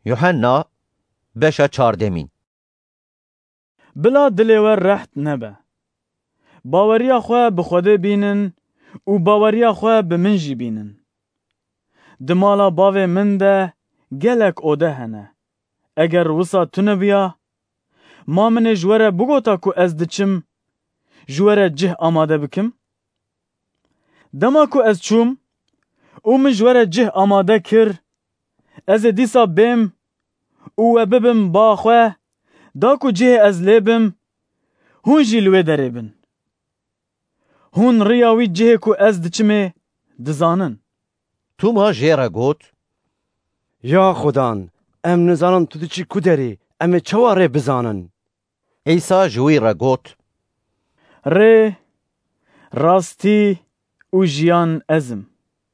Yuhanna beşa çardemîn. Bila dilê we reht nebe. Baweriya xwe bi Xwedê bînin û baweriya xwe bi min jî bînin. Di mala bavê min de gelek ode hene. Eger wisa tunebiya, ma minê ji were bigota ku ez diçim, ji were cih amade bikim? Dema ku ez çûm û min ji were cih amade kir, ez ê dîsa bêm û we bibim ba xwe, da ku cihê ez lê bim, hûn jî li wê derê bin. Hûn rêya wî cihê ku ez diçimê dizanin. Tuma jê re got: Ya Xudan, em nizanin tu diçî ku derê, em ê çawa rê bizanin? İsa ji wî re got: Rê, rastî û jiyan ez im.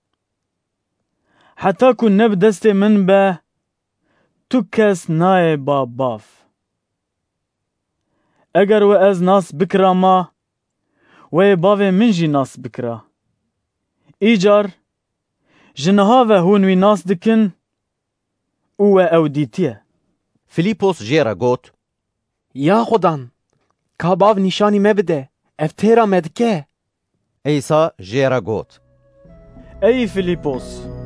Heta ku ne bi destê min be, tu kes nayê ba bav. Eger we ez nas bikirama, wê bavê min jî nas bikira. Îcar, ji niha ve hûn wî nas dikin û we ew dîtiye. Filipos jê re got: Ya Xudan, ka bav nîşanî me bide, ev têra me dike. İsa jê re got: Ey Filipos,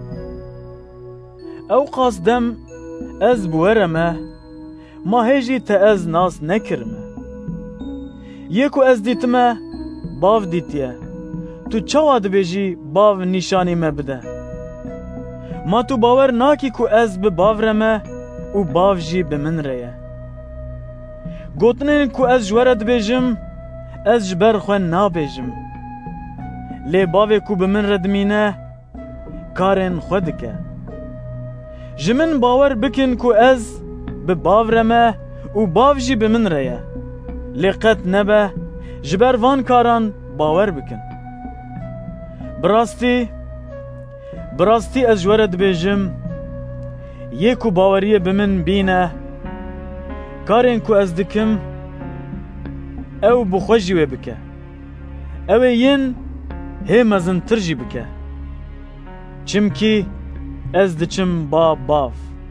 ew qas dem ez bi we re me, ma hê jî te ez nas nekirime. Yê ku ez dîtime, bav dîtiye. Tu çawa dibêjî bav nîşanî me bide? Ma tu bawer nakî ku ez bi bav re me û bav jî bi min re ye. Gotinên ku ez ji we re dibêjim, ez ji ber xwe nabêjim. Lê bavê ku bi min re dimîne, karên xwe dike. Ji min bawer bikin ku ez bi bav re me û bav jî bi min re ye. Lê qet nebe, ji ber van karan bawer bikin. Bi rastî ez ji we re dibêjim, yê ku baweriyê bi min bîne, karên ku ez dikim, ew bi xwe jî wê bike. Ew ê yên hê mezintir jî bike. Çimkî ez diçim ba bav.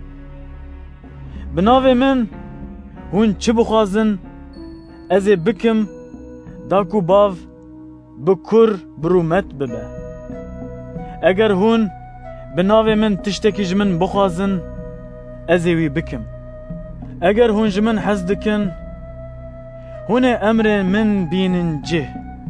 Bi navê min hûn çi bixwazin, ez ê bikim, da ku bav bi kur birûmet bibe. Eger hûn bi navê min tiştekî ji min bixwazin, ez ê wî bikim. Eger hûn ji min hez dikin, hûn ê emrên min bînin cih.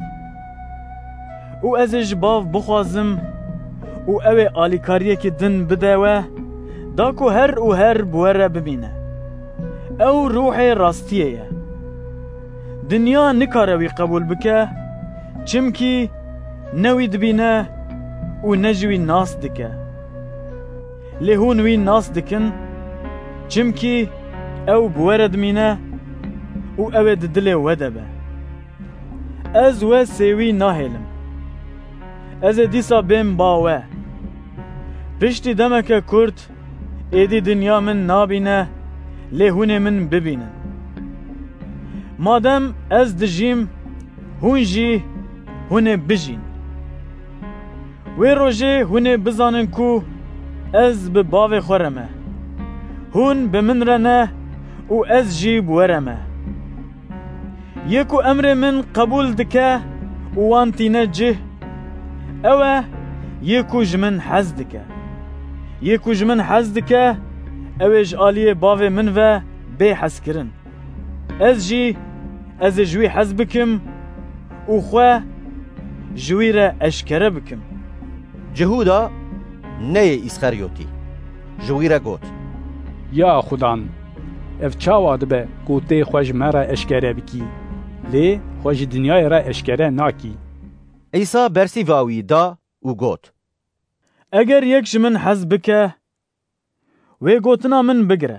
û ez ê ji bav bixwazim û ew ê alîkariyekî din bide we, da ku her û her bi we re bibîne. Ew ruhê rastiyê ye. Dinya nikare wî qebûl bike, çimkî ne wî dibîne û ne ji wî nas dike. Lê hûn wî nas dikin, çimkî ew bi we re dimîne û ew ê di dilê we de be. Ez we sêwî nahêlim. Ez ê dîsa bêm ba we. Piştî demeke kurt, êdî dinya min nabîne, lê hûn ê min bibînin. Madem ez dijîm, hûn jî hûn ê bijîn. Wê rojê hûn ê bizanin ku ez bi bavê xwe re me. Hûn bi min re ne û ez jî bi we re me. Yê ku emrê min qebûl dike û wan tîne cih, ew e yê ku ji min hez dike. Yê ku ji min hez dike, ew ê ji aliyê bavê min ve bê hezkirin. Ez ê ji wî hez bikim û xwe ji wî re eşkere bikim. Cihuda neyê İsxaryotî ji wî re got: Ya Xudan, ev çawa dibe ku tê xwe ji me re eşkere bikî, lê xwe ji dinyayê re eşkere nakî. İsa bersîva wî da û got: Eger yek ji min hez bike, wê gotina min bigire.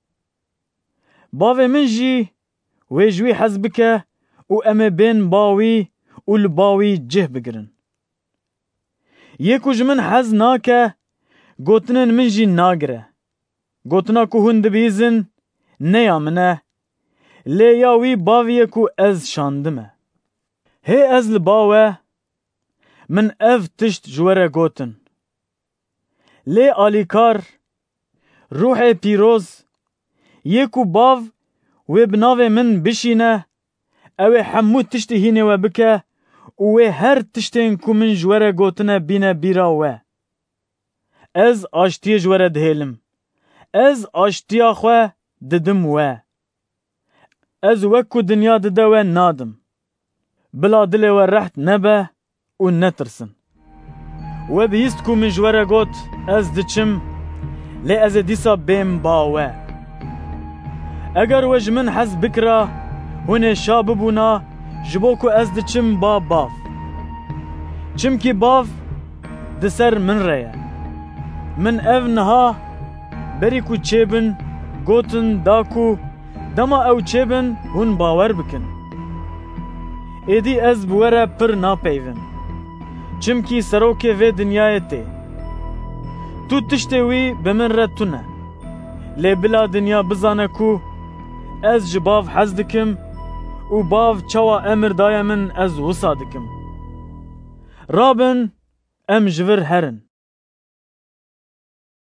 Bavê min jî wê ji wî hez bike û em ê bên ba wî û li ba wî cih bigirin. Yê ku ji min hez nake, gotinên min jî nagire. Gotina ku hûn dibîzin, neya min e, lê ya wî baviyê ku ez şandime. Hê ez li ba we, min ev tişt ji we re gotin. Lê alîkar, روح پیروز یکو باو و بناوه من بشینه او حمو تشت هینه و بکه و هر تشتین کو من جوره گوتنه بینه بیرا و از آشتی جوره دهیلم از آشتی آخوه ددم و از وکو دنیا دده و نادم بلا دل و رحت نبه و نترسن و بیست کو من جوره گوت از دچم لی از دیسا بیم باوه اگر وج من حز بکرا هونه شاب بونا جبو کو از دچم با باف چم کی باف دسر من ریا من او نها بری کو چیبن گوتن داکو دما او چیبن هون باور بکن ایدی از بوره پر ناپیون چم کی سروکه و دنیای تی تو تشتوی بمن رتونه لی بلا دنیا بزانه کو از جباف حز دکم و باف چوا امر دایا من از وصا دکم رابن ام جور هرن